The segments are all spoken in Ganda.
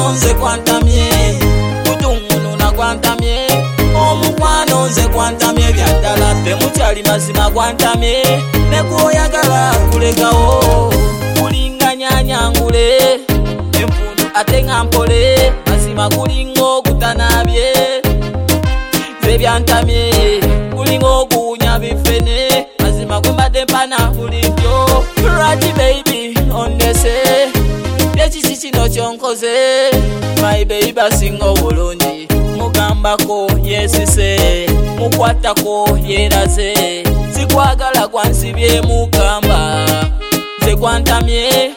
omukwano nze kwantamye kutungunu kwantamye omukwano nze kwantamye byaddala temukyali mazima kwantamye nekwoyagala kulekawo kulinga nyanyangule empundu ate nga mpole mazima kulinga okutanabye nze byantamye kulinga okuwunya bifene mazima kwembadde mpana bulijjo right baby ondese ekiki kino kyonkoze my baby asinga obulungi mugambako yesise mukwatako yeraze sikwagala kwansibye mugamba nze kwantamye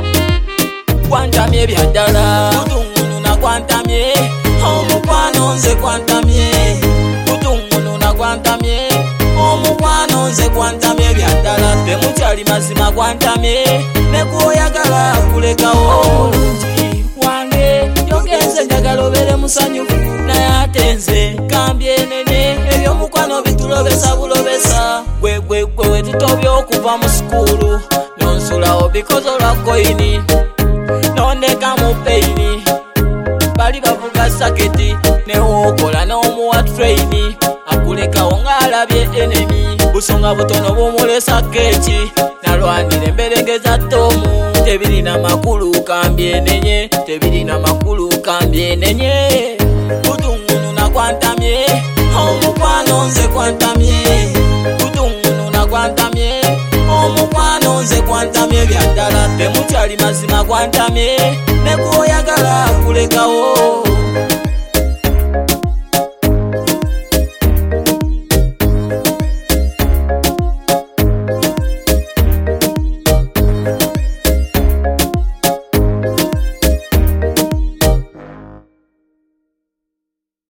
byaddala kutungunu kwantamye omukwano nze kwantamye kutungunu kwantamye omukwano nze kwantamye byaddala temukyali mazima kwantamye nekwoyagala kulekawo omulungi wange yogenze njagala obere musanyufu naye ate nze kambye nene ebyomukwano bitulobesa bulobesa gwe wetutobye okuva mu sukulu nonsulawo bikoze olwakoyini nondeka mu peini bali bavuga saketi newokola n'omuwa traini akulekawo ng'alabye enemi busonga butono bumulesa keki nalwanira emberenge za tomu tebirina makulu kambyenenye tebirina makulu kambyenenye kutungunu kwantamye omukwano nze kwantamye kutungunu kwantamye omukwano nze kwantamye byaddala temukyali mazima kwantamye nekwoyagala kulekawo